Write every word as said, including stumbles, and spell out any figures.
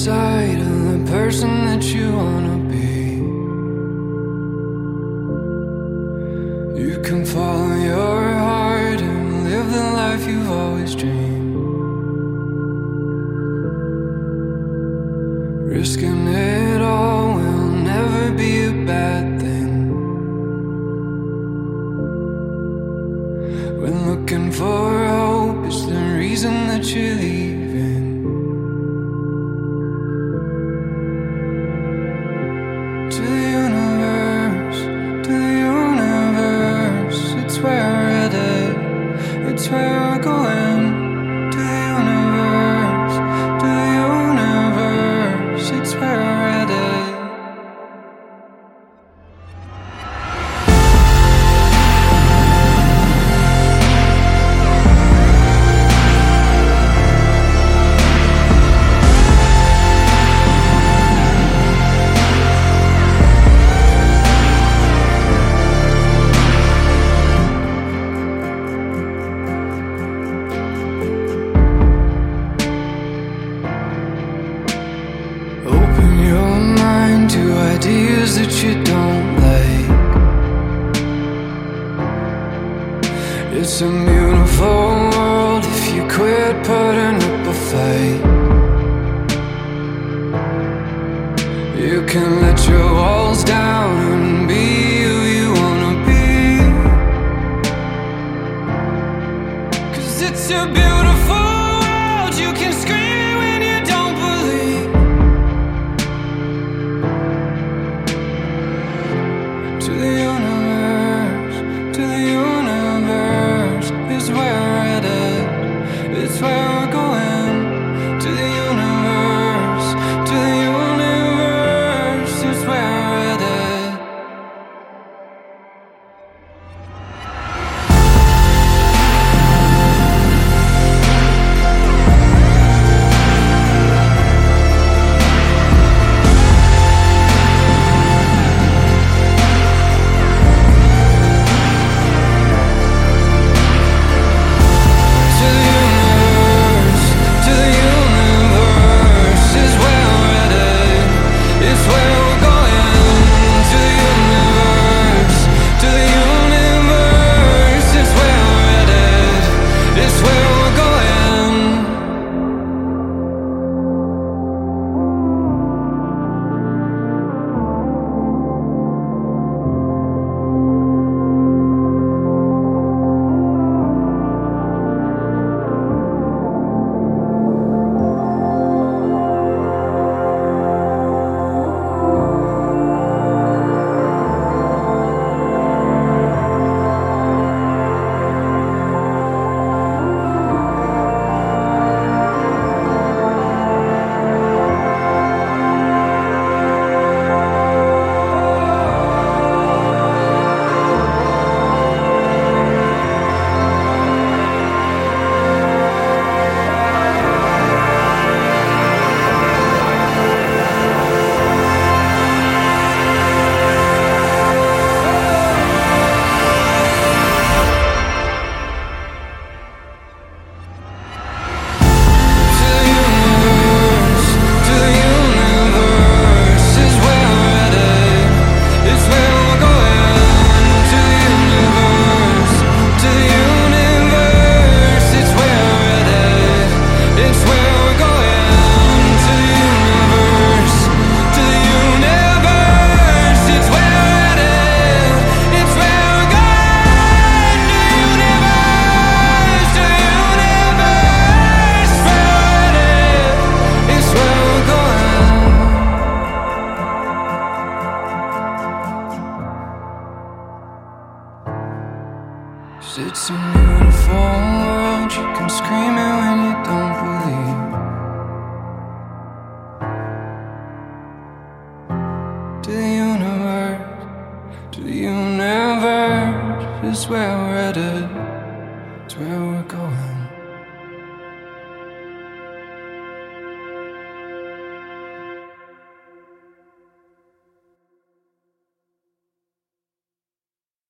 inside of the person that you wanna be. You can follow your heart and live the life you've always dreamed. Risking it all will never be a bad thing. When looking for hope is the reason that you're leaving. To the universe, to the universe, it's where we're headed, it's where we're going. To the universe, to the universe, it's where we're headed. Open your mind to ideas that you don't like. It's a beautiful world if you quit putting up a fight. You can let your walls down and be who you wanna be. 'Cause it's a beautiful world, you can scream when you don't believe. To the universe, to the universe is where we're headed, it's where